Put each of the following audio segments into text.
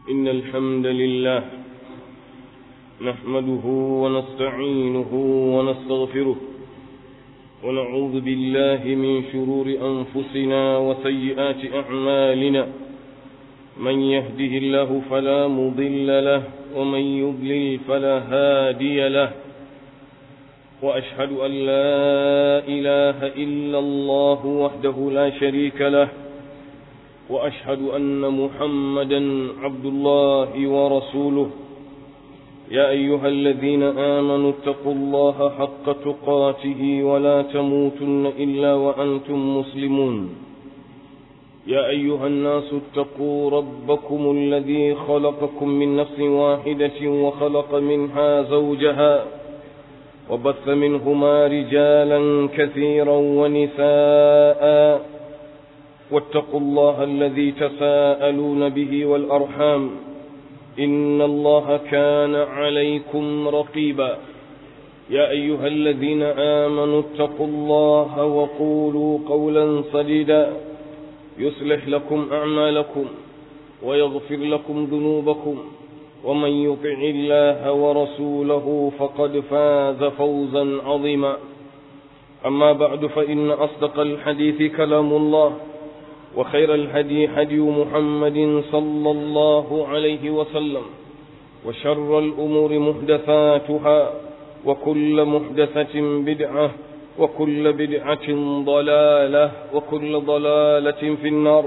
إن الحمد لله نحمده ونستعينه ونستغفره ونعوذ بالله من شرور أنفسنا وسيئات أعمالنا. من يهده الله فلا مضل له ومن يضلل فلا هادي له، وأشهد أن لا إله إلا الله وحده لا شريك له، وأشهد أن محمدا عبد الله ورسوله. يا أيها الذين آمنوا اتقوا الله حق تقاته ولا تموتن إلا وأنتم مسلمون. يا أيها الناس اتقوا ربكم الذي خلقكم من نفس واحدة وخلق منها زوجها وبث منهما رجالا كثيرا ونساء، واتقوا الله الذي تساءلون به والأرحام، إن الله كان عليكم رقيبا. يا أيها الذين آمنوا اتقوا الله وقولوا قولا سديدا يصلح لكم أعمالكم ويغفر لكم ذنوبكم، ومن يطع الله ورسوله فقد فاز فوزا عظيما. أما بعد، فإن أصدق الحديث كلام الله، وخير الهدي هدي محمد صلى الله عليه وسلم، وشر الأمور محدثاتها، وكل محدثة بدعة، وكل بدعة ضلالة، وكل ضلالة في النار.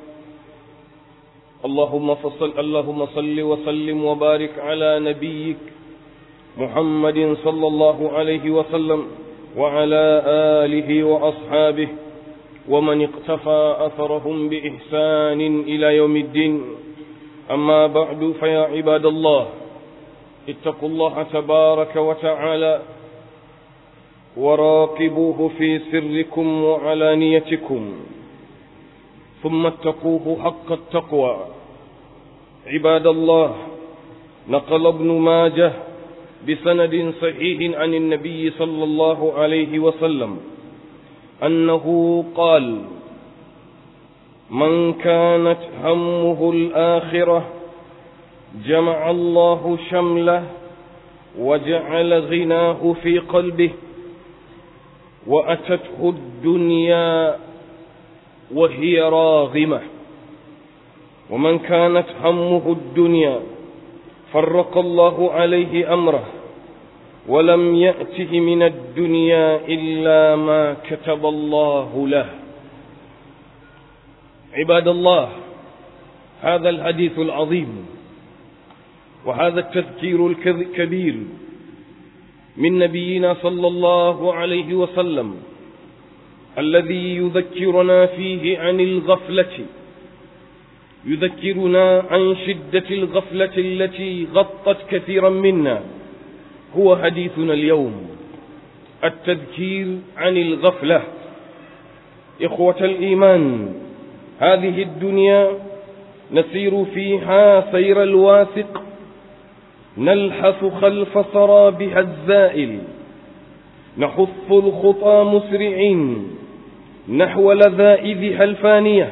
اللهم صل وسلم وبارك على نبيك محمد صلى الله عليه وسلم وعلى آله وأصحابه ومن اقتفى أثرهم بإحسان إلى يوم الدين. أما بعد، فيا عباد الله، اتقوا الله تبارك وتعالى وراقبوه في سركم وعلانيتكم، ثم اتقوه حق التقوى. عباد الله، نقل ابن ماجه بسند صحيح عن النبي صلى الله عليه وسلم أنه قال: من كانت همه الآخرة جمع الله شمله وجعل غناه في قلبه، وأتته الدنيا وهي راغمة. ومن كانت همه الدنيا فرق الله عليه أمره، ولم يأته من الدنيا إلا ما كتب الله له. عباد الله، هذا الحديث العظيم وهذا التذكير الكبير من نبينا صلى الله عليه وسلم الذي يذكرنا فيه عن الغفلة، يذكرنا عن شدة الغفلة التي غطت كثيرا منا، هو حديثنا اليوم، التذكير عن الغفلة. إخوة الإيمان، هذه الدنيا نسير فيها سير الواثق، نلحث خلف سرابها الزائل، نحث الخطى مسرعين نحو لذائذها الفانية،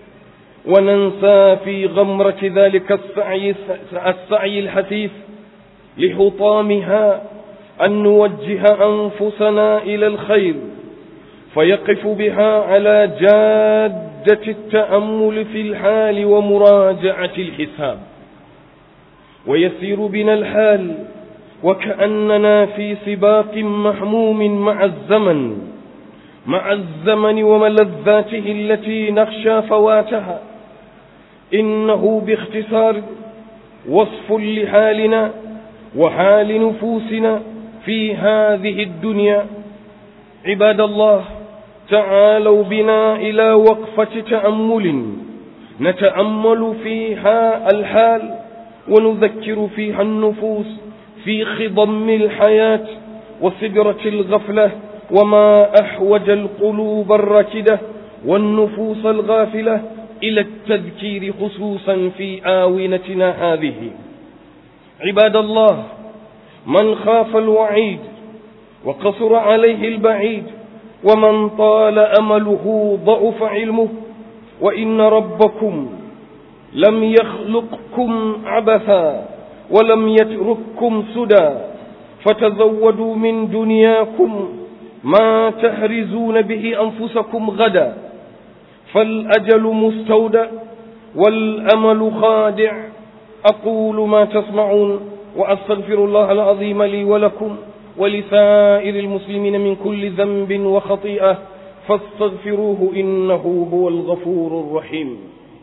وننسى في غمرة ذلك السعي الحثيث لحطامها أن نوجه أنفسنا إلى الخير، فيقف بها على جادة التأمل في الحال ومراجعة الحساب. ويسير بنا الحال وكأننا في سباق محموم مع الزمن وملذاته التي نخشى فواتها. إنه باختصار وصف لحالنا وحال نفوسنا في هذه الدنيا. عباد الله، تعالوا بنا إلى وقفة تأمل نتأمل فيها الحال ونذكر فيها النفوس في خضم الحياة وسدرة الغفلة، وما أحوج القلوب الراكدة والنفوس الغافلة إلى التذكير خصوصا في آونتنا هذه. عباد الله، من خاف الوعيد وقصر عليه البعيد، ومن طال أمله ضعف علمه، وإن ربكم لم يخلقكم عبثا ولم يترككم سدى، فتزودوا من دنياكم ما تحرزون به أنفسكم غدا، فالأجل مستودع والأمل خادع. أقول ما تسمعون وأستغفر الله العظيم لي ولكم ولسائر المسلمين من كل ذنب وخطيئة، فاستغفروه إنه هو الغفور الرحيم.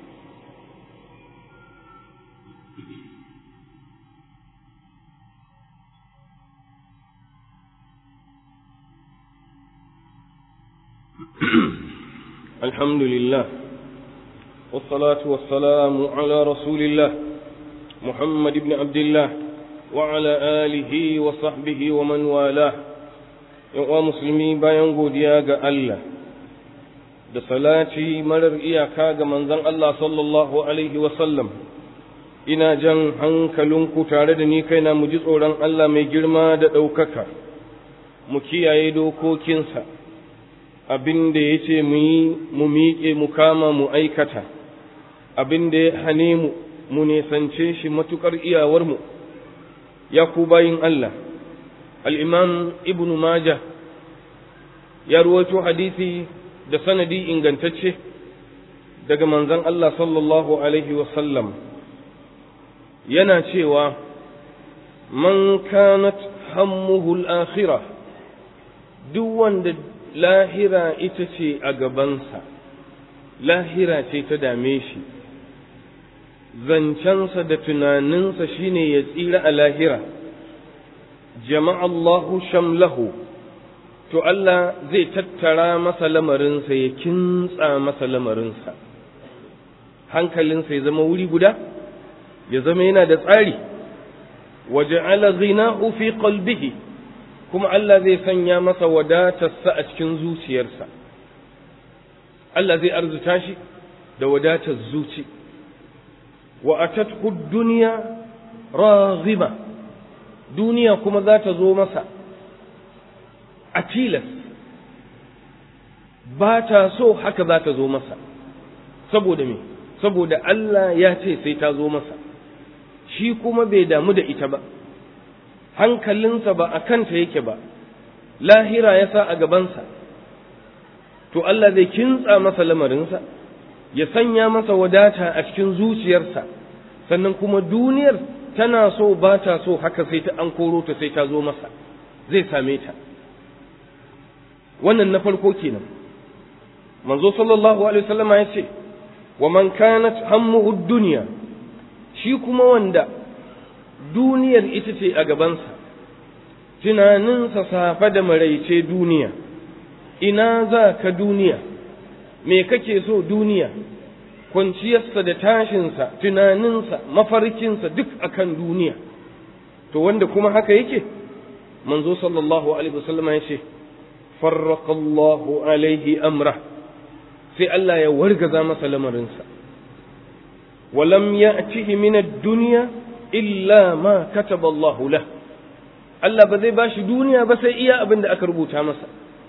الحمد لله والصلاة والسلام على رسول الله محمد بن عبد الله وعلى آله وصحبه ومن والاه. يا مسلمي bayan godiya ga Allah da salati marar iyaka ga manzon Allah sallallahu alaihi wasallam, ina jan hankalinku tare da ni kaina mu ji tsoron Allah mai girma da ɗaukaka, mu kiyaye dokokinsa, abin da ya ce mu yi mu miƙe mu kama mu aikata, abin da ya hane mu mu nesance shi matuƙar iyawarmu. Ya ku bayin Allah, al'imam Ibn Majah ya ruwaito hadisi da sanadi ingantacce daga manzon Allah sallallahu alaihi wasallam, yana cewa man kanat hammuhu al-akhirah, duk wanda lahira ita ce a gabansa, lahira ce ta dame shi, zancensa da tunaninsa shine ya tsira a lahira, jama'allahu shamlahu, to Allah zai tattara masa lamarinsa, ya kintsa masa lamarinsa, hankalinsa ya zama wuri guda, ya zama yana da tsari, waja'ala ghinahu fi qalbihi, kuma Allah zai sanya masa wadatarsa a cikin zuciyarsa. Allah zai arzuta shi da wadatar zuci. Wa atatku dunya raghiba, duniya kuma za ta zo masa a tilas, ba ta so haka za ta zo masa. Saboda me? Saboda Allah ya ce sai ta zo masa, shi kuma bai damu da ita ba, hankalinsa ba a kanta yake ba, lahira ya sa a gabansa. To Allah zai kintsa masa lamarinsa, ya sanya masa wadata a cikin zuciyarsa, sannan kuma duniyar tana so ba ta so haka sai ta an koro ta sai ta zo masa, zai same ta. Wannan na farko kenan. Manzo sallallahu alaihi wasallam ya ce, wa man kanat hammuhu dunya, shi kuma wanda duniyar ita ce a gabansa, tunaninsa safa da maraice duniya, ina za ka duniya, me kake so duniya, kwanciyarsa da tashinsa, tunaninsa, mafarkinsa duk akan duniya. To wanda kuma haka yake, manzo sallallahu alaihi wasallam ya ce, farraqallahu alaihi amra, sai Allah ya wargaza masa lamarinsa. Walam ya'tihi min ad-dunya illa ma kataba Allah lahu. Allah ba zai bashi duniya ba sai iya abin da aka rubuta masa.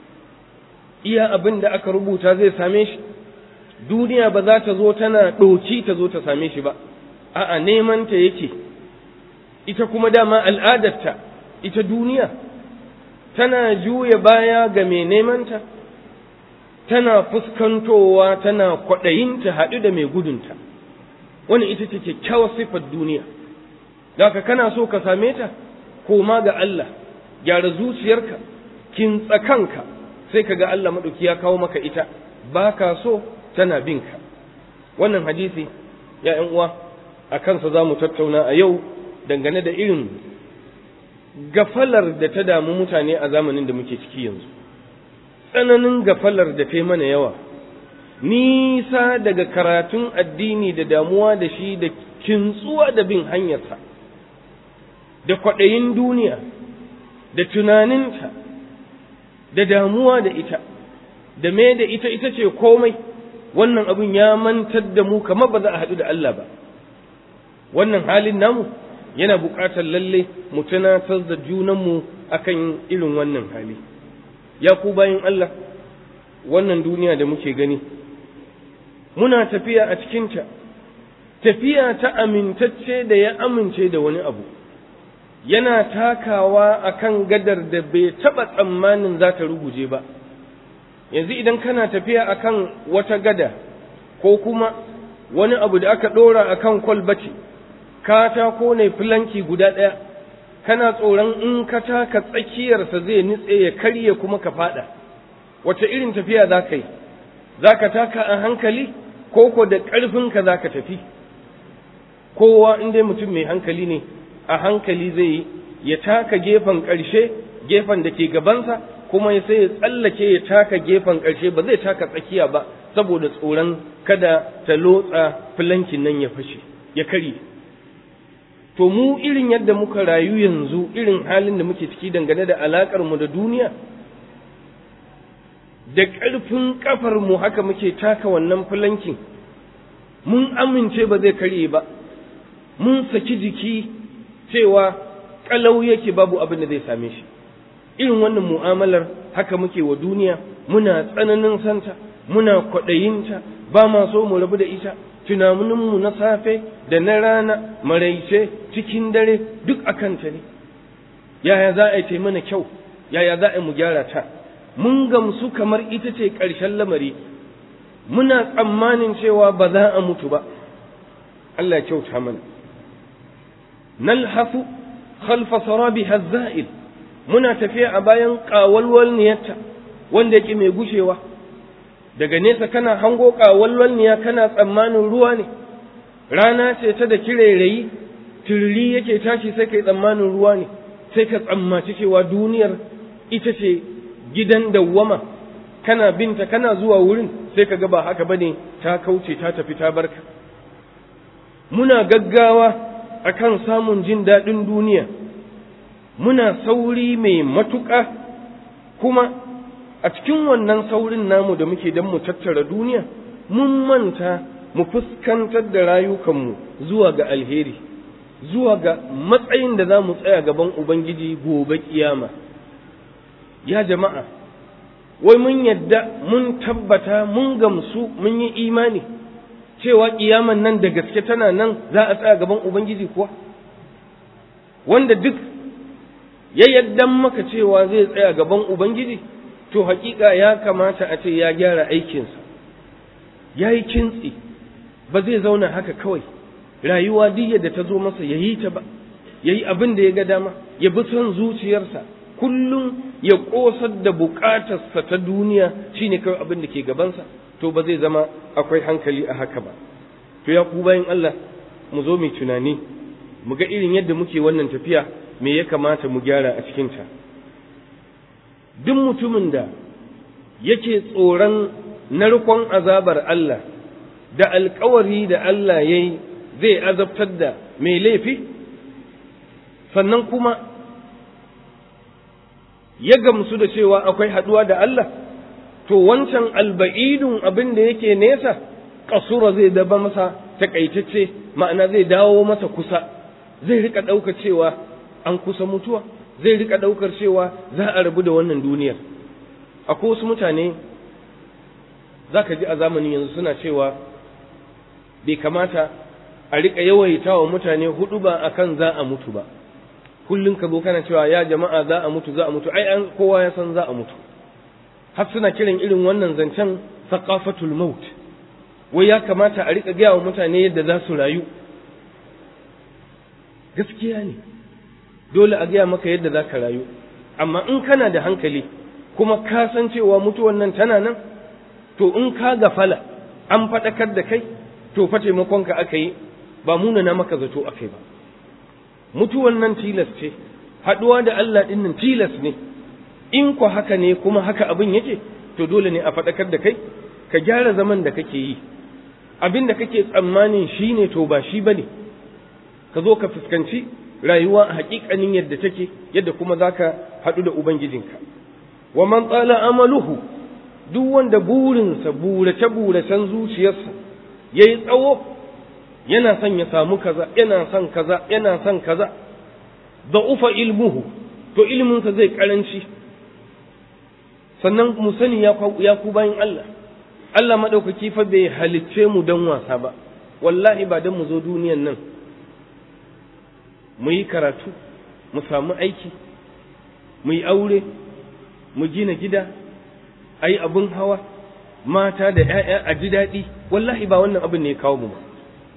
Iya abin da aka rubuta zai same shi. Duniya ba za ta zo tana ɗoki ta zo ta same shi ba, a'a neman ta yake. Ita kuma dama al'adarta, ita duniya tana juya baya ga mai nemanta, tana fuskantowa, tana kwaɗayinta haɗu da mai gudunta. Wani ita ce kyakkyawar siffar duniya. Da kana so ka same ta, koma ga Allah, gyara zuciyarka, kintsa kanka, sai ka ga Allah maɗauki ya kawo maka ita, ba ka so tana binka. Wannan hadisi, ya ‘yan uwa, a kansa za mu tattauna a yau dangane da irin gafalar da ta damu mutane a zamanin da muke ciki yanzu. Tsananin gafalar da ta yi mana yawa, nisa daga karatun addini da damuwa da shi da kintsuwa da bin hanyarsa, da kwaɗayin duniya, da tunaninta, da damuwa da ita, da me da ita ce komai. Wannan abin ya mantar da mu kamar ba za a haɗu da Allah ba. Wannan halin namu yana buƙatar lalle mu tunatar da junanmu akan irin wannan hali. Ya ku bayin Allah, wannan duniya da muke gani, muna tafiya a cikinta tafiya ta amintacce da ya amince da wani abu yana takawa akan gadar da bai taɓa tsammanin za ta ruguje ba. Yanzu idan kana tafiya akan wata gada ko kuma wani abu da aka ɗora akan kwalbati, katako ne filanki guda ɗaya, kana tsoron in ka taka tsakiyarsa zai nutse ya karye kuma ka faɗa, wace irin tafiya za ka yi? Za ka taka a hankali ko da ƙarfinka za ka tafi? Kowa in dai mutum mai hankali ne a hankali zai yi, ya taka gefen ƙarshe, gefen da ke gabansa, kuma sai ya tsallake ya taka gefen ƙarshe, ba zai taka tsakiya ba saboda tsoron kada ta lotsa filankin nan ya fashe ya karye. To mu irin yadda muka rayu yanzu, irin halin da muke ciki dangane da alaƙar mu da duniya, da ƙarfin ƙafar mu haka muke taka wannan filankin, mun amince ba zai karye ba, mun saki jiki cewa ƙalau yake babu abin da zai same shi. Irin wannan mu'amalar haka muke wa duniya, muna tsananin santa, muna kwaɗayinta, ba ma so mu rabu da ita. Tunaninmu na safe da na rana, maraice, cikin dare, duk akan ta ne. Yaya za a yi mana kyau, yaya za a yi mu gyara ta? Mun gamsu kamar ita ce ƙarshen lamari, muna tsammanin cewa ba za a mutu ba. Allah ya kyauta mana. Nalhafu khalfa sarabiha za'il, muna tafiya a bayan ƙawalwalniyarta wanda yake mai gushewa. Daga nesa kana hango ƙawalwalniya kana tsammanin ruwa ne, rana ce ta da kirerayi, tururi yake tashi sai kai tsammanin ruwa ne, sai ka tsammaci cewa duniyar ita ce gidan dawwama, kana binta kana zuwa wurin sai ka ga ba haka bane, ta kauce ta tafi ta barka. Muna gaggawa akan samun jin daɗin duniya, muna sauri mai matuƙa, kuma a cikin wannan saurin namu da muke don mu tattara duniya, mun manta mu fuskantar da rayukanmu zuwa ga alheri, zuwa ga matsayin da za mu tsaya gaban Ubangiji gobe kiyama. Ya jama'a, wai mun yadda, mun tabbata, mun gamsu, mun yi imani cewa kiyaman nan da gaske tana nan, za a tsaya gaban Ubangiji kuwa? Wanda duk ya yaddan maka cewa zai tsaya gaban Ubangiji, to hakika ya kamata a ce ya gyara aikinsa, ya yi kintsi, ba zai zauna haka kawai rayuwa duk da ta zo masa ya yi ta ba, ya yi abin da ya ga dama, ya bi son zuciyarsa, kullum ya ƙosar da buƙatarsa ta duniya shine kawai abin da ke gabansa, to ba zai zama akwai hankali a haka ba. To ya ku bayan Allah, mu zo mu tunani, mu ga irin yadda muke wannan tafiya, me ya kamata mu gyara a cikinta. Duk mutumin da yake tsoron narkon azabar Allah da alkawari da Allah ya yi zai azabtar da mai laifi, sannan kuma ya gamsu da cewa akwai haɗuwa da Allah, to wancan alba'idun abin da yake nesa, kasura zai daba masa takaitacce, ma'ana zai dawo masa kusa, zai rika ɗaukar cewa an kusa mutuwa, zai rika ɗaukar cewa za a rabu da wannan duniyar. Akwai wasu mutane za ka ji a zamanin yanzu suna cewa bai kamata a rika yawaita wa mutane hudu ba akan za a mutu ba. Kullum ka zo kana cewa ya jama'a za a mutu, za a mutu, ai an kowa ya san za a mutu. Har suna kiran irin wannan zancen thaqafatul maut, wai ya kamata a rika gaya wa mutane yadda za su rayu. Gaskiya ne, dole a gaya maka yadda za ka rayu, amma in kana da hankali kuma ka san cewa mutuwan nan tana nan, to in ka gafala an faɗakar da kai, to fa taimakonka aka yi, ba munana maka zato aka yi ba. Mutuwan nan tilas ce, haɗuwa da Allah ɗin nan tilas ne, in ku haka ne kuma haka abin yake, to dole ne a faɗakar da kai, ka gyara zaman da kake yi, abin da kake tsammanin shi ne to ba shi ba ne, ka zo ka fuskanci rayuwa a haƙiƙanin yadda take, yadda kuma za ka haɗu da Ubangijinka. Wa man tsala amaluhu, duk wanda burinsa, burace-buracen zuciyarsa ya yi tsawo, yana son ya samu kaza, yana son kaza, yana son kaza, da ufa ilmuhu, to ilminsa zai karanci. Sannan mu sani ya ku bayan Allah, Allah maɗaukaki fa bai halicce mu don wasa ba, wallahi ba don mu zo duniyan nan mu yi karatu mu samu aiki mu yi aure mu gina gida a yi abin hawa mata da 'ya'ya a ji daɗi, wallahi ba wannan abin ne ya kawo mu ba.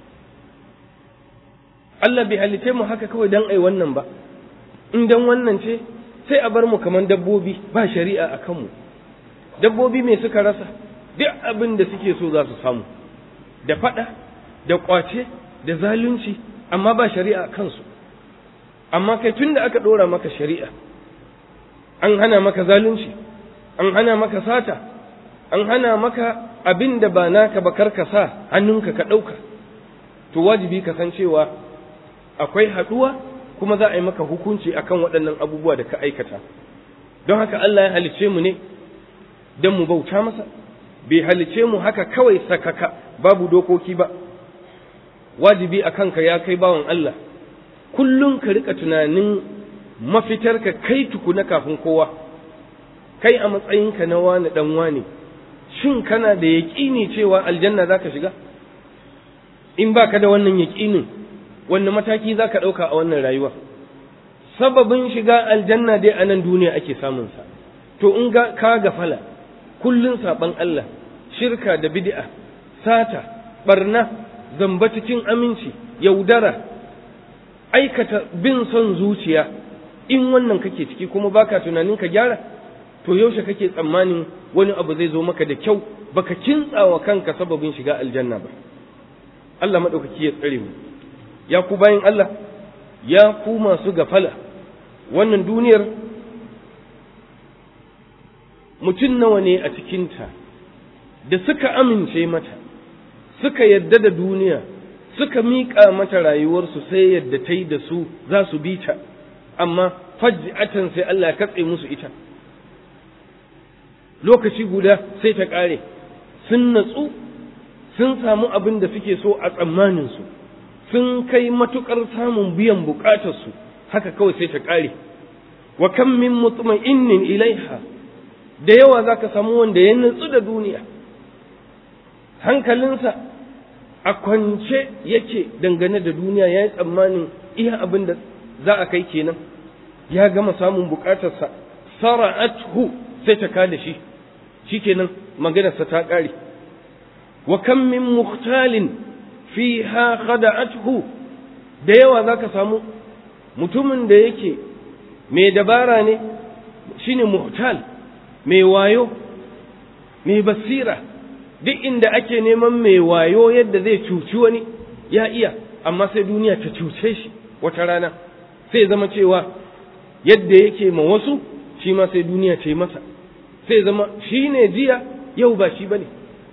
Allah bai halitte mu haka kawai don ai wannan ba, in dan wannan ce sai a bar mu kamar dabbobi ba shari'a a kanmu. Dabbobi me suka rasa? Duk abin da suke so za su samu, da faɗa, da ƙwace, da zalunci, amma ba shari'a a kansu. Amma kai tun da aka ɗora maka shari'a, an hana maka zalunci, an hana maka sata, an hana maka abin da ba naka ba karka sa hannunka ka ɗauka, to wajibi ka san cewa akwai haɗuwa kuma za a yi maka hukunci akan waɗannan abubuwa da ka aikata. Don haka Allah ya halicce mu ne don mu bauta masa, bai halicce mu haka kawai sakaka babu dokoki ba. Wajibi a kanka ya kai bawan Allah, kullum ka riƙa tunanin mafitarka kai tukuna kafin kowa. Kai a matsayinka na wani ɗan wani, shin kana da yaƙini cewa aljanna za ka shiga? In ba ka da wannan yaƙinin, wanne mataki za ka ɗauka a wannan rayuwa? Sababin shiga aljanna dai a nan duniya ake samunsa. To in ka gafala, kullum saɓan Allah, shirka da bid'a, sata, ɓarna, zamba cikin aminci, yaudara, aikata bin son zuciya, in wannan kake ciki kuma baka tunanin ka gyara, to yaushe kake tsammanin wani abu zai zo maka da kyau, baka kintsawa kanka sababin shiga aljanna ba. Allah maɗaukaki ya tsare mu. Ya ku bayin Allah, ya ku masu gafala, wannan duniyar mutum nawa ne a cikinta da suka amince mata, suka yadda da duniya, suka miƙa mata rayuwarsu sai yadda ta yi da su za su bi ta, amma faj'atan sai Allah ya katse musu ita. Lokaci guda sai ta ƙare, sun natsu, sun samu abin da suke so a tsammaninsu, sun kai matuƙar samun biyan buƙatarsu, haka kawai sai ta ƙare. Wa kam min mutma'innin ilaiha, da yawa za ka samu wanda ya natsu da duniya, hankalinsa a kwance yake dangane da duniya, ya yi tsammanin iya abin da za a kai kenan, ya gama samun buƙatarsa, sara'athu sai ta kada shi, shi kenan maganarsa ta ƙare. Wa kam min mukhtalin fiha khada'athu, da yawa zaka samu mutumin da yake mai dabara ne, shine muhtal, mai wayo, mai basira, duk inda ake neman mai wayo yadda zai cuci wani ya iya, amma sai duniya ta cuce shi wata rana, sai zama cewa yadda yake ma wasu shi ma sai duniya ta yi masa, sai zama shi ne jiya yau ba shi bane.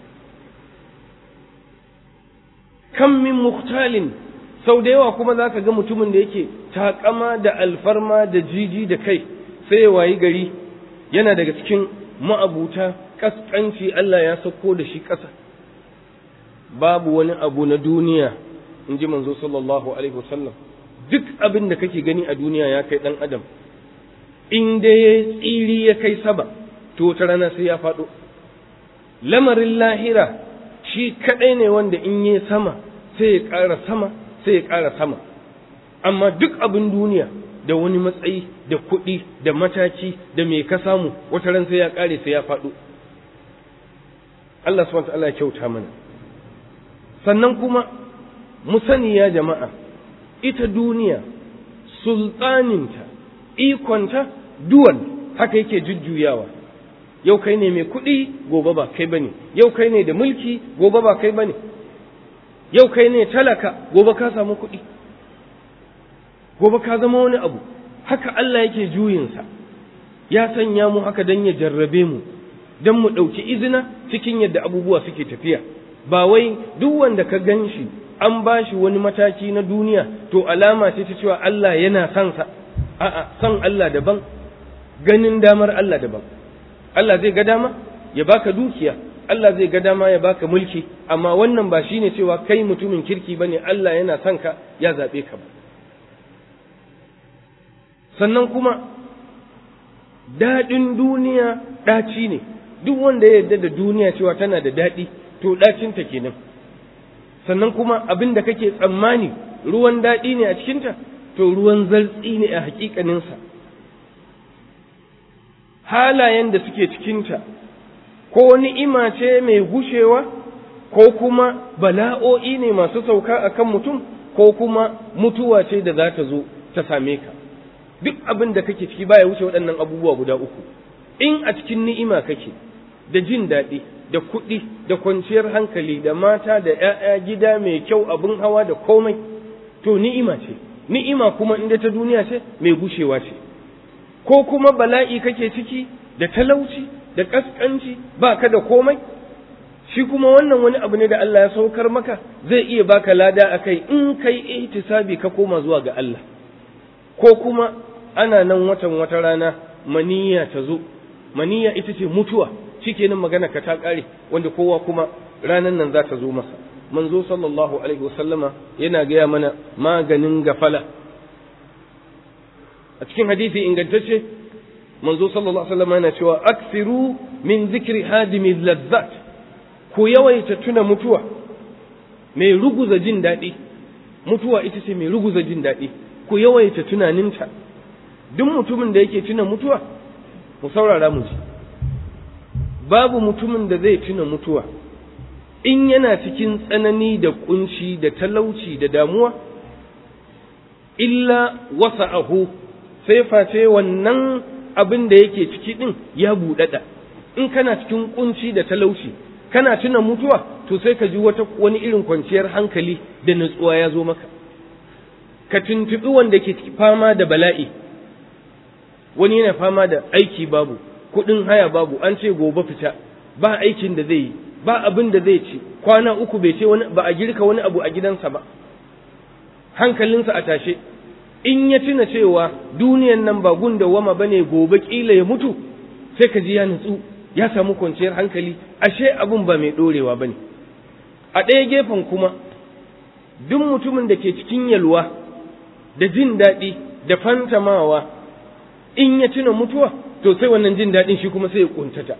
Kan min muhtalin, sau da yawa kuma za ka ga mutumin da yake takama da alfarma da jiji da kai, sai ya wayi gari yana daga cikin ma'abuta kaskanci, Allah ya sauko da shi ƙasa. Babu wani abu na duniya, in ji manzo sallallahu alaihi wasallam, duk abin da kake gani a duniya ya kai ɗan adam, in dai ya tsiri ya kai saba, to wata rana sai ya faɗo. Lamarin lahira shi kaɗai ne wanda in yi sama sai ya ƙara sama, sai ya ƙara sama. Amma duk abin duniya da wani matsayi da kuɗi da mataki da me ka samu, wata ran sai ya ƙare sai ya faɗo. Allah subhanahu wa ta'ala ya kyauta mana. Sannan kuma mu sani ya jama'a, ita duniya sultaninta, ikonta duwal haka yake jujjuyawa. Yau kai ne mai kuɗi, gobe ba kai bane. Yau kai ne da mulki, gobe ba kai bane. Yau kai ne talaka, gobe ka samu kuɗi, gobe ka zama wani abu. Haka Allah yake juyinsa, ya sanya mu haka don ya jarrabe mu, don mu ɗauki izina cikin yadda abubuwa suke tafiya. Ba wai duk wanda ka gan shi an ba shi wani mataki na duniya to alama ce ta cewa Allah yana son sa. A'a, son Allah daban, ganin damar Allah daban. Allah zai ga dama ya baka dukiya, Allah zai ga dama ya baka mulki, amma wannan ba shine cewa kai mutumin kirki bane, Allah yana son ka ya zabe ka ba. Sannan kuma daɗin duniya ɗaci ne, duk wanda ya yarda da duniya cewa tana da daɗi to ɗacinta kenan. sannan kuma abin da kake tsammani ruwan daɗi ne a cikinta to ruwan zartsi ne a haƙiƙaninsa. Halayen da suke cikinta ko ni'ima ce mai gushewa ko kuma bala'o'i ne masu sauka a kan mutum ko kuma mutuwa ce da za ta zo ta same ka. Duk abin da kake ciki baya wuce waɗannan abubuwa guda uku. In a cikin ni'ima kake da jin daɗi da kuɗi da kwanciyar hankali da mata da ‘ya'ya gida mai kyau abin hawa da komai to ni'ima ce. Ni'ima kuma inda ta duniya ce mai gushewa ce. Ko kuma bala'i kake ciki da talauci da ƙasƙanci ba ka da komai, shi kuma wannan wani abu ne da Allah ya saukar maka zai iya baka lada a kai in kai ihtisabi ka koma zuwa ga Allah. Ko kuma ana nan wata rana maniyya ta zo, maniyya ita ce mutuwa, shikenan magana ka ta ƙare wanda kowa kuma ranan nan za ta zo masa. Manzo sallallahu alaihi wasallama yana gaya mana maganin gafala. A cikin hadisi ingantacce manzo sallallahu alaihi wasallama yana cewa aksiru min zikri hadimi lazzat, ku yawaita tuna mutuwa mai ruguza jin daɗi. Mutuwa ita ce mai ruguza jin daɗi, ku yawaita tunaninta. Duk mutumin da yake tuna mutuwa, mu saurara mu ji, babu mutumin da zai tuna mutuwa in yana cikin tsanani da kunci da talauci da damuwa illa wasa'ahu, sai face wannan abin da yake ciki din ya buɗaɗa. In kana cikin kunci da talauci kana tuna mutuwa to sai ka ji wani irin kwanciyar hankali da nutsuwa ya zo maka. Ka tuntuɓi wanda ke fama da bala'i, wani yana fama da aiki babu, kuɗin haya babu, an ce gobe fita, ba aikin da zai yi, ba abin da zai ci, kwana uku bai ce ba a girka wani abu a gidansa ba, hankalinsa a tashe. In ya tuna cewa duniyan nan ba gunda wama bane, gobe kila ya mutu, sai ka ji ya nutsu, ya samu kwanciyar hankali, ashe abun ba mai ɗorewa bane. A ɗaya gefen kuma duk mutumin da ke cikin yalwa da jin daɗi da fantamawa, in ya tuna mutuwa to sai wannan jin daɗin shi kuma sai ya kuntata.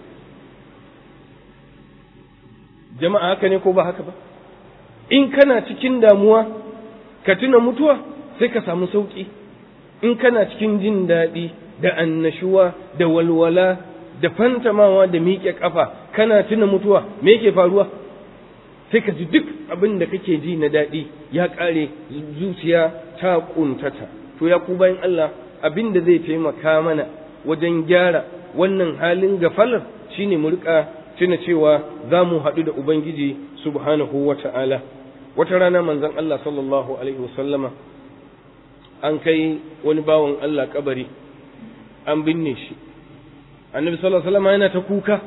Jama'a haka ne ko ba haka ba? In kana cikin damuwa ka tuna mutuwa sai ka samu sauƙi. In kana cikin jin daɗi da annashuwa da walwala da fantamawa da miƙe ƙafa kana tuna mutuwa, me yake faruwa? Sai ka ji duk abin da kake ji na daɗi ya ƙare, zuciya ta ƙuntata. To ya ku bayan Allah, abin da zai taimaka mana wajen gyara wannan halin gafalar shine mu riƙa tuna cewa za mu haɗu da Ubangiji subhanahu wa ta'ala. Wata rana manzon Allah sallallahu alaihi wasallama an kai wani bawan Allah kabari an binne shi. Annabi sallallahu alaihi wasallama yana ta kuka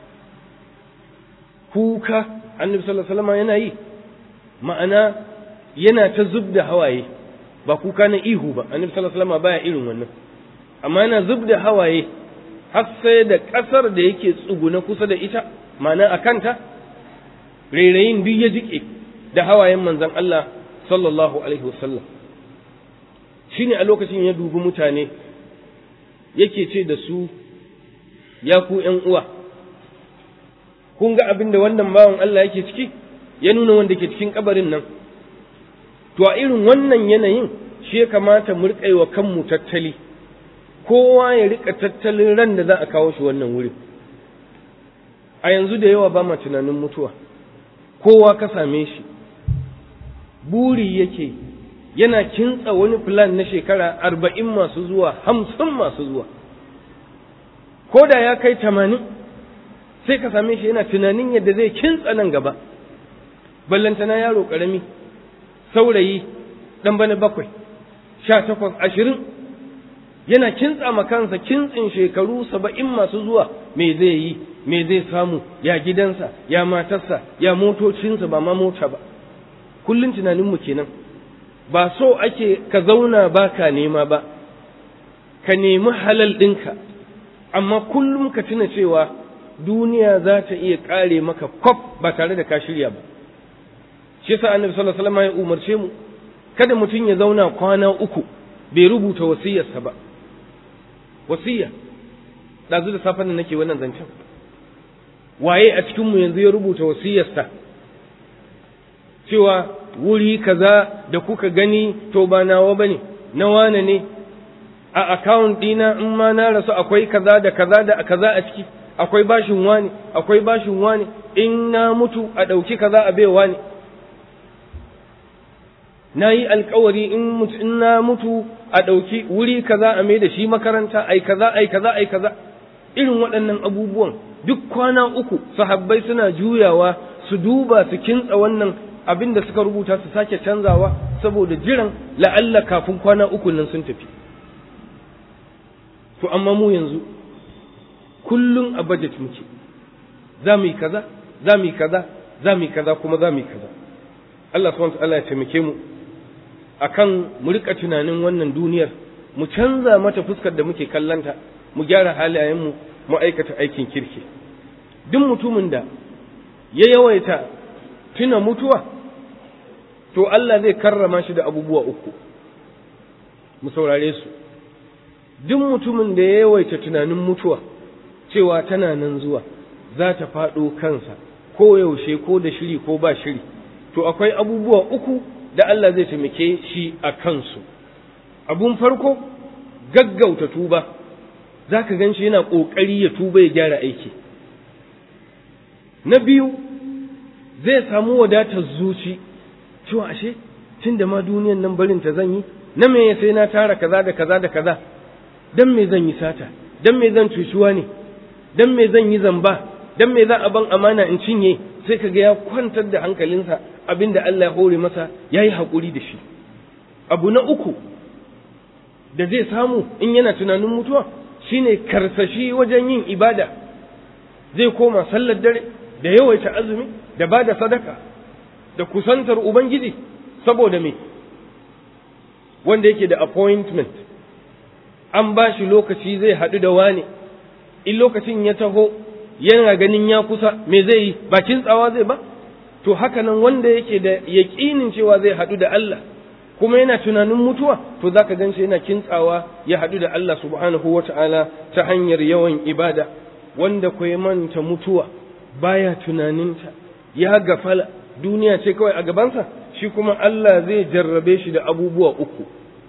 annabi sallallahu alaihi wasallama yana yi, ma'ana yana ta zubda hawaye, ba kuka na ihu ba, annabi sallallahu alaihi wasallama baya irin wannan, amma yana zubda hawaye har sai da ƙasar da yake tsuguna kusa da ita, ma'ana a kanta rairayin duk ya jike da hawayen manzon Allah sallallahu alaihi wasallam. Shine a lokacin ya dubi mutane yake ce da su, ya ku ’yan uwa, kun ga abin da wannan bawan Allah yake ciki, ya nuna wanda ke cikin kabarin nan. To a irin wannan yanayin shi ya kamata mu riƙa yi wa kanmu tattali, kowa ya riƙa tattalin ran da za a kawo shi wannan wuri. A yanzu da yawa ba ma tunanin mutuwa, kowa ka same shi buri yake, yana kintsa wani plan na shekara 40 masu zuwa, 50 masu zuwa, ko da ya kai 80 sai ka same shi yana tunanin yadda zai kintsa nan gaba. Ballantana yaro ƙarami, saurayi ɗan bana 7, 18, 20, yana kintsa ma kansa kintsin shekaru 70 masu zuwa, me zai yi, me zai samu, ya gidansa, ya matarsa, ya motocinsa, ba ma mota ba. Kullum tunaninmu kenan. Ba so ake ka zauna ba ka nema ba, ka nemi halal ɗinka, amma kullum ka tuna cewa duniya za ta iya ƙare maka kwaf ba tare da ka shirya ba. Shi yasa Annabi sallallahu alaihi wasallam ya umarce mu kada mutum ya zauna kwana 3 bai rubuta wasiyarsa ba. Wasiya, ɗazu da safen nan nake wannan zancen, waye a cikinmu yanzu ya rubuta wasiyarsa? cewa wuri kaza da kuka gani to ba nawa bane, na wane ne, a account ɗina in ma na rasu akwai kaza da kaza da kaza a ciki, akwai bashin wani, akwai bashin wani, in na mutu a ɗauki kaza a baiwa ne. Na yi alkawari in na mutu a ɗauki wuri kaza a mai da shi makaranta, ai kaza, ai kaza, ai kaza. Irin waɗannan abubuwan duk kwana uku sahabbai suna juyawa su duba su kintsa wannan abin da suka rubuta su sake canzawa saboda jiran la'alla kafin kwana uku nan sun tafi. To amma mu yanzu kullum a budget muke, za mu yi kaza, za mu yi kaza, za mu yi kaza, kuma za mu yi kaza. Allah subhanahu wa ta'ala ya taimake mu akan mu rika tunanin wannan duniyar, mu canza mata fuskar da muke kallanta, mu gyara halayenmu, mu aikata aikin kirki. Duk mutumin da ya yawaita tuna mutuwa, to Allah zai karrama shi da abubuwa uku, mu saurare su. Duk mutumin da ya yawaita tunanin mutuwa, cewa tana nan zuwa, za ta faɗo kansa, ko yaushe, ko da shiri ko ba shiri, to akwai abubuwa uku da Allah zai taimake shi a kansu. Abun farko, gaggauta tuba, za ka gan shi yana ƙoƙari ya tuba ya gyara aiki. Na biyu, zai samu wadatar zuci, cewa ashe, tun da ma duniyan nan barin ta zan yi, na me sai na tara kaza da kaza da kaza, dan me zan yi sata, dan me zan cuciwa ne, dan me zan yi zamba, dan me za a ban amana in cinye, sai kaga ya kwantar da hankalinsa abinda Allah ya hore masa yayi hakuri da shi. Abu na uku da zai samu in yana tunanin mutuwa shine karsashi wajen yin ibada, zai koma sallar dare da yawaita azumi da bada sadaka da kusantar ubangiji. Saboda me? Wanda yake da appointment, an ba shi lokaci zai haɗu da wani, in lokacin ya taho yana ganin ya kusa, me zai yi? Ba kintsawa zai ba? To haka nan wanda yake da yaƙinin cewa zai haɗu da Allah kuma yana tunanin mutuwa, to za ka ganshi yana kintsawa ya haɗu da Allah subhanahu wa ta'ala ta hanyar yawan ibada. Wanda ku ya manta mutuwa baya tunaninta, ya gafala, duniya ce kawai a gabansa, shi kuma Allah zai jarrabe shi da abubuwa uku.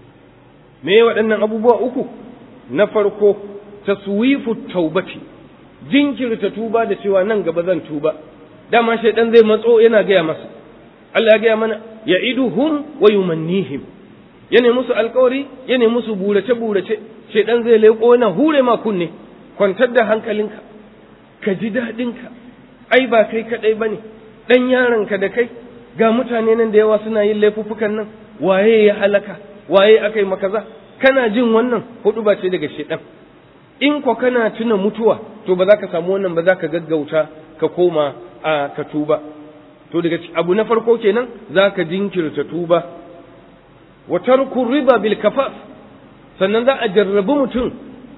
Me waɗannan abubuwa uku? Na farko, taswifu taubati, jinkirta tuba da cewa nan gaba zan tuba. Dama shaidan zai matso yana gaya masa, Allah ya gaya mana, ya'iduhum wa yumannihim, yana musu alkawari, yana musu burace-burace. Shaidan zai leƙo yana hure ma kunne, kwantar da hankalinka, ka ji daɗinka, ai ba kai kaɗai ba ne, ɗan yaronka da kai, ga mutane nan da yawa suna yin laifuffukan nan, waye ya halaka, waye aka yi makaza. Kana jin wannan hudu ba ce daga shaidan. In ko kana tuna mutuwa, to ba za ka samu wannan ba, za ka gaggauta ka koma a ka tuba. To daga abu na farko kenan, za ka jinkirta tuba. Wa tarku riba bil kafaf, sannan za a jarrabi mutum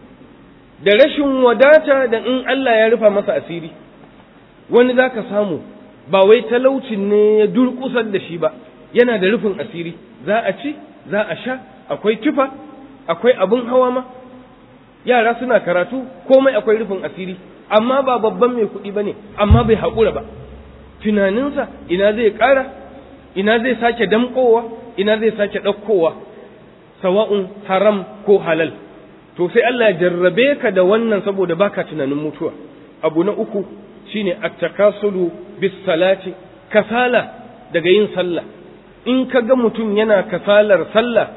da rashin wadata da in Allah ya rufa masa asiri. Wani za ka samu ba wai talaucin ne ya durƙusar da shi ba, yana da rufin asiri, za a ci, za a sha, akwai tufa, akwai abin hawa ma, yara suna karatu, komai akwai rufin asiri, amma ba babban mai kuɗi ba ne, amma bai haƙura ba. Tunaninsa ina zai ƙara, ina zai sake damƙowa, ina zai sake ɗaukowa, sawa'un haram ko halal. To sai Allah ya jarrabe ka da wannan saboda baka tunanin mutuwa. Abu na uku shine at-takasulu bis salati, kasala daga yin sallah. In ka ga mutum yana kasalar sallah,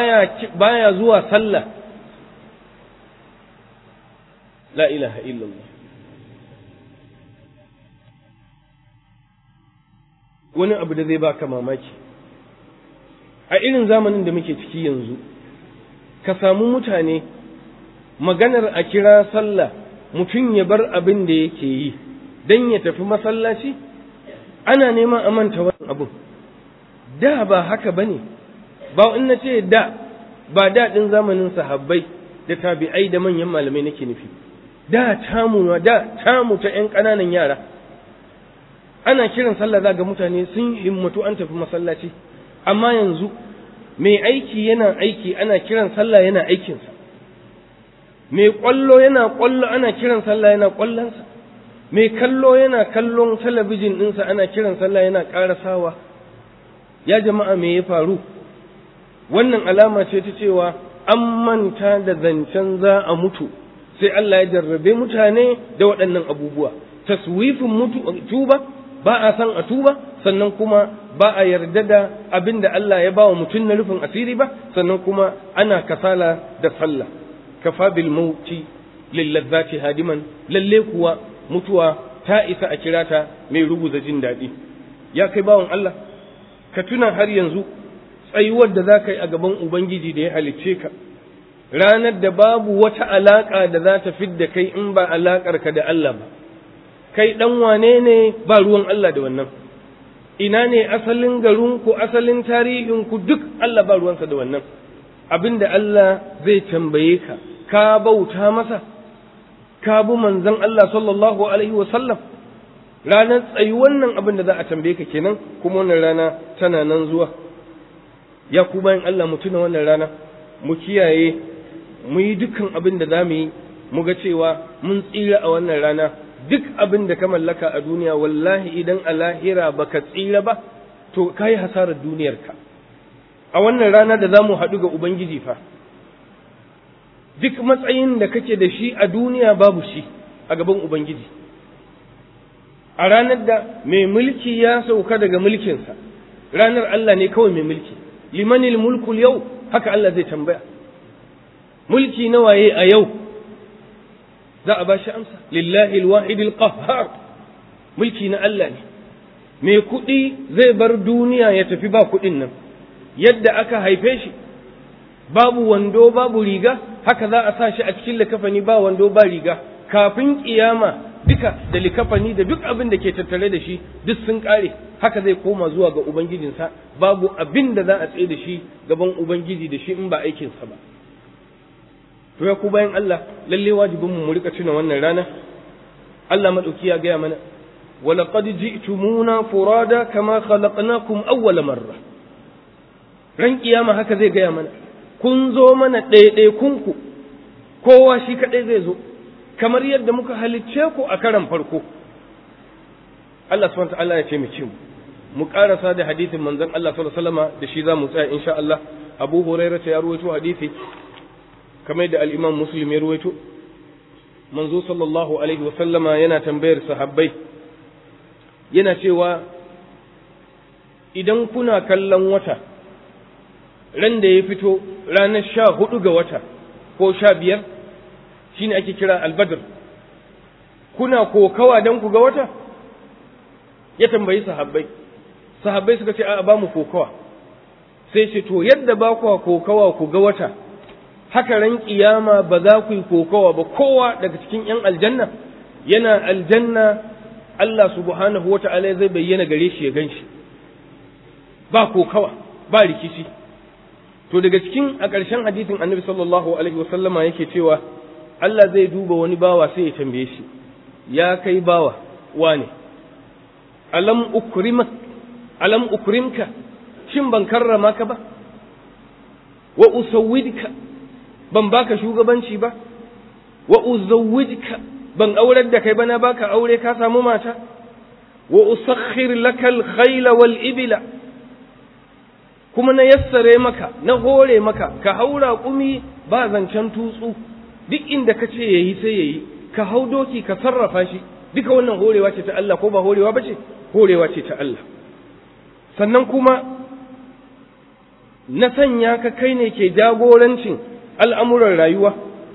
baya zuwa sallah, la ilaha illallah. Wani abu da zai baka mamaki, a irin zamanin da muke ciki yanzu, ka samu mutane maganar a kira sallah, mutum ya bar abin da yake yi don ya tafi masallaci, ana neman a manta wannan abin. Da ba haka bane, ba in na ce da, ba daɗin zamanin sahabbai da tabi'ai da manyan malamai nake nufi. Da tamu ta ‘yan ƙananan yara, ana kiran sallah za ga mutane sun himmatu an tafi masallaci. Amma yanzu mai aiki yana aiki, ana kiran sallah yana aikinsa, mai ƙwallo yana ƙwallo, ana kiran sallah yana ƙwallonsa, mai kallo yana kallon talabijin ɗinsa, ana kiran sallah yana ƙarasawa, ya jama'a me ya faru? Wannan alama ce ta cewa an manta da zancen za a mutu, sai Allah ya jarrabe mutane da waɗannan abubuwa. Taswifin tuba, ba a san a tuba, sannan kuma ba a yarda da abin da Allah ya ba wa mutum na rufin asiri ba, sannan kuma ana kasala da sallah. Kafa bil mauti lillazzati hadiman, lalle kuwa mutuwa ta isa a kira ta mai ruguza jin daɗi. Ya kai bawan Allah, ka tuna har yanzu tsayuwar da za ka yi a gaban Ubangiji da ya halicce ka, ranar da babu wata alaƙa da za ta fidda kai in ba alaƙarka da Allah ba. Kai ɗan wane ne ba ruwan Allah da wannan? Ina ne asalin garinku, asalin tarihinku, duk Allah ba ruwansa da wannan. Abin da Allah zai tambaye ka, ka bauta masa, ka bi manzon Allah sallallahu alaihi wasallam. Ranar tsayi wannan abin da za a tambaye ka kenan, kuma wannan rana tana nan zuwa. Ya ku bayan Allah mu tuna wannan rana, mu kiyaye, mu yi dukkan abin da za mu yi, mu ga cewa mun tsira a wannan rana. Duk abin da ka mallaka a duniya, wallahi idan a lahira baka tsira ba, to ka yi hasarar duniyarka. A wannan rana da za mu haɗu ga Ubangiji fa, duk matsayin da kake da shi a duniya babu shi a gaban Ubangiji. A ranar da mai mulki ya sauka daga mulkinsa, ranar Allah ne kawai mai mulki. Limanil mulkul yau, haka Allah zai tambaya. Mulki na waye a yau? Za a ba shi amsa. Lillahi alwahidil qahhar. Mulki na Allah ne. Mai kuɗi zai bar duniya ya tafi ba kuɗin nan. Yadda aka haife shi, babu wando babu riga, haka za a sa shi a cikin likafani ba wando ba riga. Kafin kiyama duka da likafani da duk abin da ke tattare da shi duk sun kare, haka zai koma zuwa ga Ubangijinsa, babu abin da za a tsaye da shi gaban Ubangiji da shi in ba aikinsa ba. To ya ku bayan Allah, lalle wajibin mu rika tuna wannan rana. Allah madauki ya gaya mana, wa laqad ji'tumuna furada kama khalaqnakum awwala marra. Ran kiyama haka zai gaya mana, kun zo mana ɗaiɗaikunku, kowa shi kaɗai zai zo, kamar yadda muka halicce ku a karan farko. Allah subhanahu wa ta'ala ya ce mu karasa da hadisin manzon Allah sallallahu alaihi wasallam da shi za mu tsaya insha Allah. Abu Hurairah ya rawaito hadisi kamar da al-Imam Muslim ya rawaito, manzo sallallahu alaihi wasallama yana tambayar sahabbai, yana cewa idan kuna kallon wata ran da ya fito ranar 14 ga wata ko 15 shine ake kira al-Badr, kuna kokawa dan ku ga wata? Ya tambayi sahabbai suka ce a ba mu kokawa. Sai ce to yadda ba ku kokawa ku ga wata, haka ran kiyama ba za ku yi kokawa ba. Kowa daga cikin yan aljanna yana aljanna, Allah subhanahu wata'ala zai bayyana gare shi ya ganshi, ba kokawa ba rikici. To daga cikin a ƙarshen hadisin Annabi sallallahu alaihi wasallama yake cewa Allah zai duba wani bawa sai ya tambaye shi, ya kai bawa wane, alam ukrimka, shin ban karrama ka ba? Wa usawwidka, ban baka shugabanci ba? Wa uzawwijka, ban aurar da kai ba, na baka aure ka samu mata? Wa usakhkhir lakal khayla wal ibila, kuma na yassare maka, na hore maka, ka haura kumi ba zancen tutsu, duk inda ka ce yayi sai yayi, ka hau doki ka sarrafa shi, duka wannan horewa ce ta Allah ko ba horewa ba ce? Horewa ce ta Allah. Sannan kuma na sanya ka kai ne ke jagorancin al'amuran rayuwa.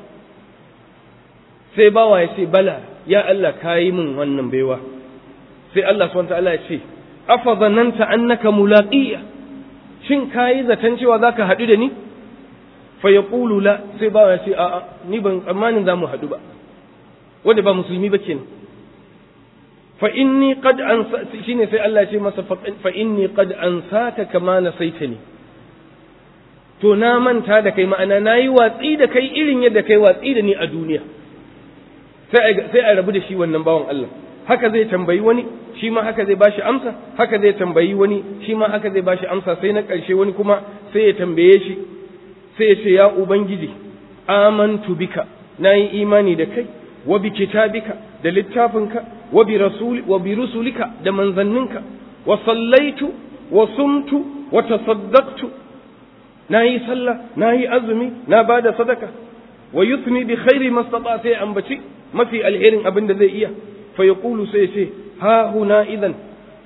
Sai bawa ya ce, bala, ya Allah ka yi min wannan baiwa. Sai Allah SWT ya ce, afa zananta annaka mulaqiya, shin ka yi zaton cewa za ka haɗu da ni? Fa ya la, sai bawa ya ce, a'a, ni ban tsammanin za mu haɗu ba, wanda ba musulmi ba kenan. Fa inni qad shine sai Allah ya ce masa fa inni qad ansaka kama nasaitani, to na manta da kai, ma'ana nayi watsi da kai irin yadda kai watsi da ni a duniya. Sai a rabu da shi wannan bawan Allah. Haka zai tambayi wani, shi ma haka zai bashi amsa, haka zai tambayi wani, shi ma haka zai bashi amsa. Sai na ƙarshe wani kuma sai ya tambaye shi, sai ya ce ya Ubangiji, amantu bika, nayi imani da kai, wa bi kitabika, da littafinka, wa bi rusulika, da manzanninka, wa sallaitu wa sumtu wa tasaddaqtu nayi sallah nayi azumi na bada sadaka wa yuthni bi khairi mastata sai ambaci mafi alherin abin da zai iya fa yaqulu sai ce ha huna idan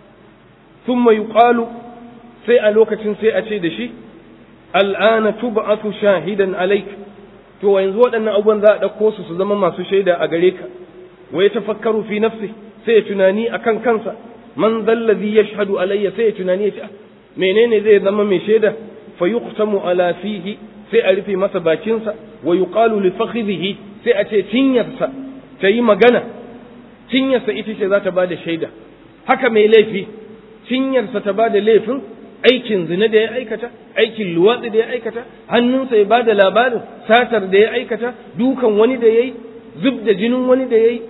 thumma yuqalu sai a lokacin sai a ce da shi al'ana tub'athu shahidan alayk to yanzu waɗannan abubuwan za a ɗauko su zama masu shaida a gare ka wa ya tafakkaru fi nafsi sai ya tunani akan kansa man zallazi yashhadu alayya sai ya tunani ya ce menene zai zama mai shaida fa yuqtamu ala fihi sai a rufe masa bakinsa wa yuqalu li fakhidhihi sai a ce cinyarsa ta yi magana cinyarsa ita ce za ta bada shaida haka mai laifi cinyarsa ta bada laifin aikin zina da ya aikata aikin luwatsi da ya aikata hannunsa ya bada labarin satar da ya aikata dukan wani da yayi zub da jinin wani da yayi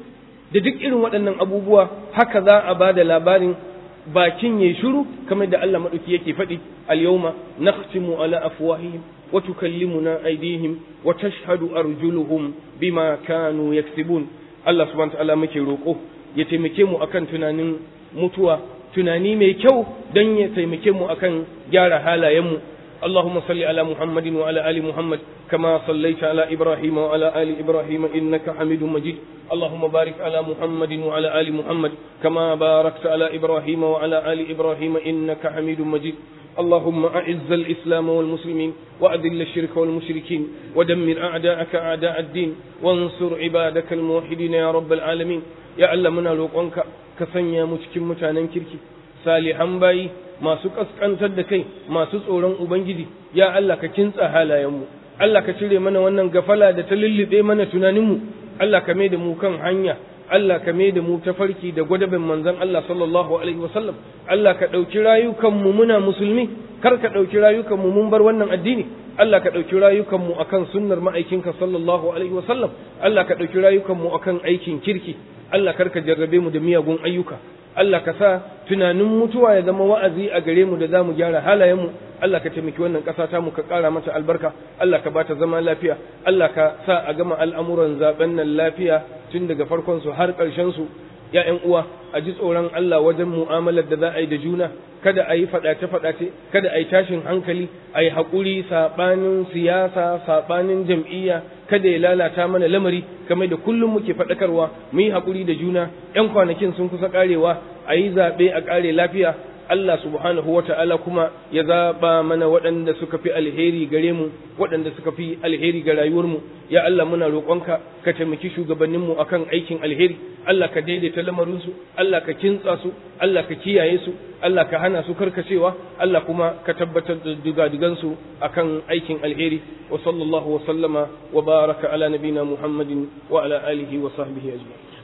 da duk irin waɗannan abubuwa haka za a bada labarin bakin yayi shiru kamar da Allah madauki yake faɗi al-yawma nakhtimu ala afwahihim wa tukallimuna aydihim wa tashhadu arjuluhum bima kanu yaksibun Allah subhanahu wa ta'ala muke roƙo ya taimake mu akan tunanin mutuwa tunani mai kyau don ya taimake mu akan gyara halayenmu اللهم صل على محمد وعلى آل محمد كما صليت على إبراهيم وعلى آل إبراهيم إنك حميد مجيد اللهم بارك على محمد وعلى آل محمد كما باركت على إبراهيم وعلى آل إبراهيم إنك حميد مجيد اللهم أعز الإسلام والمسلمين وأذل الشرك والمشركين ودمر أعداءك أعداء الدين وانصر عبادك الموحدين يا رب العالمين يا علمنا لوقنك كسنيا متكم متانا كركي salihan bayi masu kaskantar da kai masu tsoron ubangiji ya Allah ka kintsa halayenmu Allah ka cire mana wannan gafala da ta lullube mana tunaninmu Allah ka mai da mu kan hanya Allah ka mai da mu tafarki da gwadabin manzon Allah sallallahu alaihi wasallam Allah ka ɗauki rayukanmu muna musulmi kar ka ɗauki rayukanmu mun bar wannan addini Allah ka ɗauki rayukanmu akan sunnar ma'aikinka sallallahu alaihi wasallam Allah ka ɗauki rayukanmu akan aikin kirki Allah kar ka jarrabe mu da miyagun ayyuka Allah ka sa tunanin mutuwa ya zama wa'azi a gare mu da za mu gyara halayenmu Allah ka taimaki wannan ƙasa ta mu ka ƙara mata albarka Allah ka bata zama lafiya Allah ka sa a gama al'amuran zaben nan lafiya tun daga farkon su har ƙarshen su ya ƴan uwa a ji tsoron Allah wajen mu'amalar da za a yi da juna kada a yi faɗace-faɗace kada a yi tashin hankali a yi haƙuri saɓanin siyasa saɓanin jam'iyya kada ya lalata mana lamari kamar da kullum muke faɗakarwa mu yi haƙuri da juna ƴan kwanakin sun kusa ƙarewa a yi zaɓe a ƙare lafiya Allah subhanahu wa ta'ala kuma ya zaɓa mana waɗanda suka fi alheri gare mu waɗanda suka fi alheri ga rayuwarmu ya Allah muna roƙonka ka taimaki shugabanninmu akan aikin alheri Allah ka daidaita lamarinsu Allah ka kintsa su Allah ka kiyaye su Allah ka hana su karkacewa Allah kuma ka tabbatar da digadigansu akan aikin alheri wa sallallahu wa sallama wa baraka ala nabina Muhammadin wa ala alihi wa sahbihi ajma'in